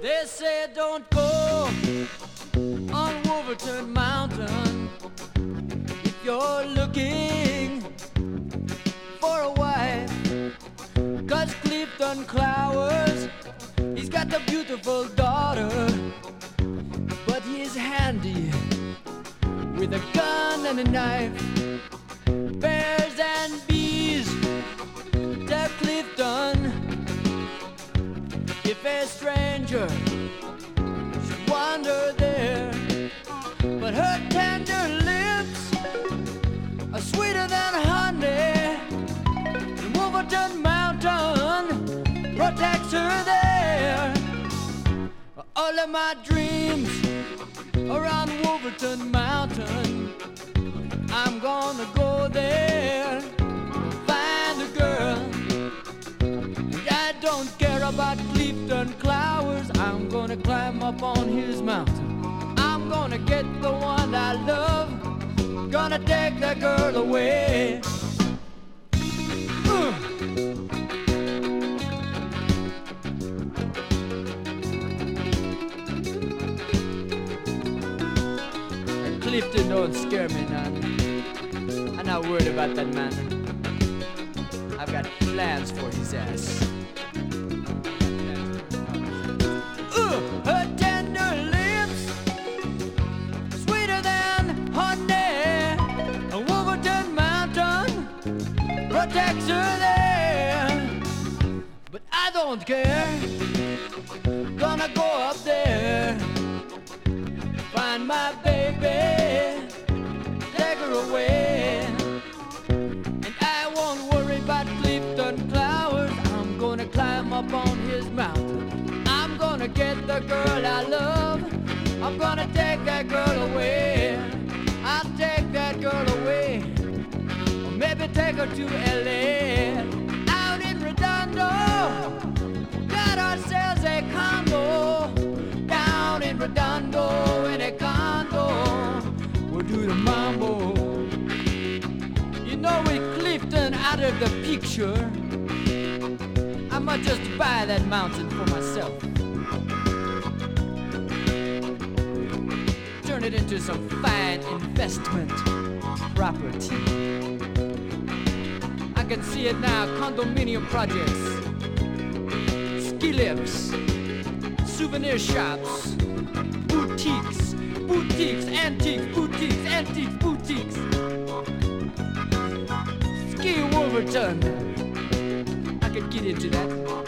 They say don't go on Wolverton Mountain if you're looking for a wife. 'Cause Clifton Clowers, he's got a beautiful daughter, but he's handy with a gun and a knife. Bears and bees, tell Clifton, if a stranger should wander there, but her tender lips are sweeter than honey. The Wolverton Mountain protects her there. All of my dreams around Wolverton Mountain, I'm gonna go there, find a girl. I don't care about Clifton Clowers. I'm gonna climb up on his mountain. I'm gonna get the one I love. Gonna take that girl away. Clifton don't scare me none. I'm not worried about that man. I've got plans for his ass. Her tender lips, sweeter than honey. A Wolverton Mountain protects her there. But I don't care. Gonna go up there, find my baby, take her away. And I won't worry about Clifton Clowers. I'm gonna climb up on his mountain. I'm gonna get the girl I love. I'm gonna take that girl away. I'll take that girl away, or maybe take her to LA. Out in Redondo, got ourselves a condo. Down in Redondo in a condo, we'll do the mambo. You know, with Clifton out of the picture, I might just buy that mountain for myself. Turn it into some fine investment property. I can see it now, condominium projects, ski lifts, souvenir shops, boutiques, antiques, boutiques. Ski Wolverton, I could get into that.